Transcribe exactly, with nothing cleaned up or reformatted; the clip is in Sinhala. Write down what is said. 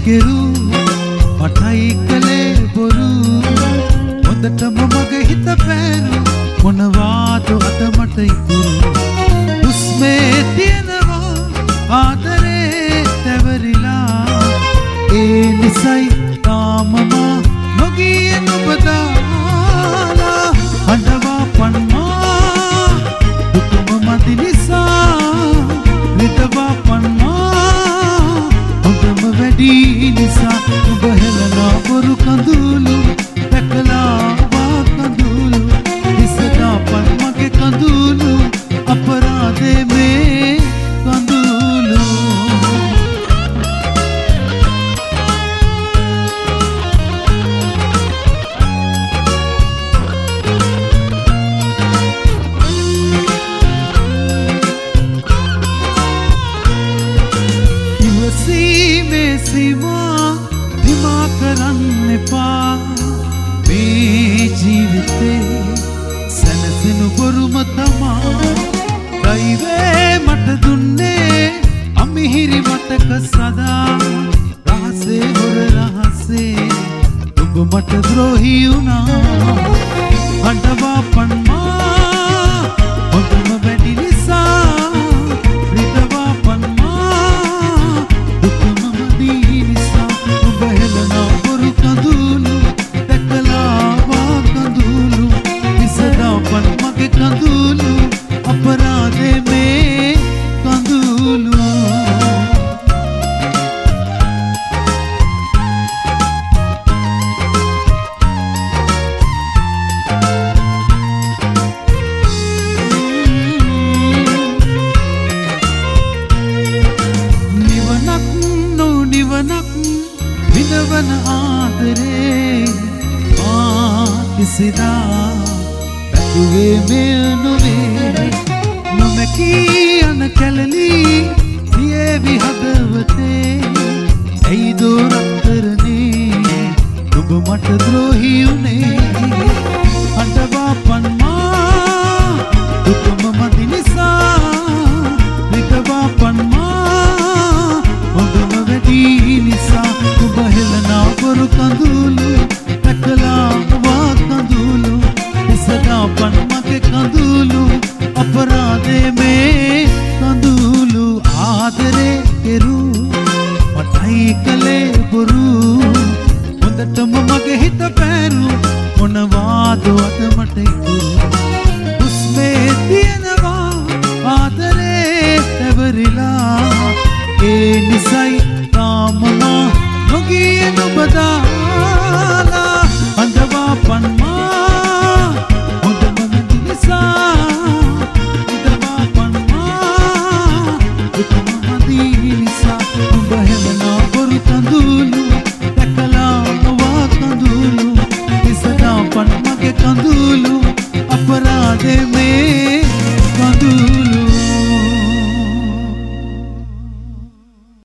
කෙරු මටයි කලේ බොරු හොඳටම මගේ හිත පෑරු මොනවාද අද මට ඉතුරු උස්මේ තියෙනවා ආදරේ තැවරිලා ඒ නිසයි තාමම නොගිය නොබදාලා හඬවා පන්නා දුකම මදි නිසා රිදවා පන්නා හොඳම වැඩි නිසා ඔබ හෙලනා බොරු කඳුළු දැකලා වා කඳුළු ඉස්සදා පන් මගේ කඳුළු අපරාධේ මේ කඳුළු सीमा दिमा करන්න එපා මේ ජීවිතේ සැනසෙනු බොරුම තමා දෛවේ මට දුන්නේ අමිහිරි මතක සදා රහසේ හොර රහසේ ඔබ මට ද්‍රෝහී වුණා හඬවා පන්නා ඔබම වැඩි නිසා රිදවා පන්නා දුකම කඳුළු දැකලා වා කඳුළු ඉස්සදා පන් මගේ කඳුළු අපරාධේ මේ කඳුළු නිවනක් නෝ නිවනක් විඳවන ආදරේ මා කිසිදා පැතුවේ මෙය නොවේ නොමැකී යන කැලලි දියේවි හදවතේ ඇයි දෝරක්තරනේ ඔබ මට ද්‍රෝහී වුණේ හඬවා පන්නා දුකම මදි නිසා රිදවා පන්නා හොඳම වැඩි නිසා ඔබ හෙලනා බොරු කඳුළු දැකලා වා කඳුළු ඉස්සදා පන් මගේ කඳුළු අපරාධේ මේ කඳුළු ආදරේ කෙරු මටයි කලේ බොරු හොඳටම මගේ හිත පෑරු මොනවාද අද මට ඉතුරු